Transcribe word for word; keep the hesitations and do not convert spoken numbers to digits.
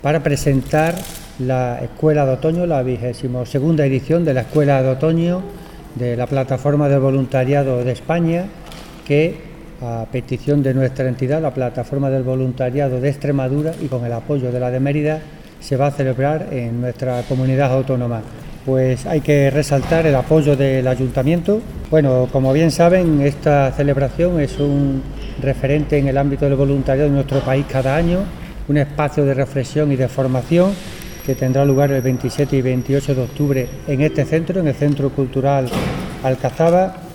para presentar la Escuela de Otoño, la vigésima segunda edición de la Escuela de Otoño de la Plataforma del Voluntariado de España, que a petición de nuestra entidad, la Plataforma del Voluntariado de Extremadura, y con el apoyo de la de Mérida, se va a celebrar en nuestra comunidad autónoma. Pues hay que resaltar el apoyo del Ayuntamiento. Bueno, como bien saben, esta celebración es un referente en el ámbito del voluntariado de nuestro país cada año, un espacio de reflexión y de formación que tendrá lugar el veintisiete y veintiocho de octubre en este centro, en el Centro Cultural Alcazaba.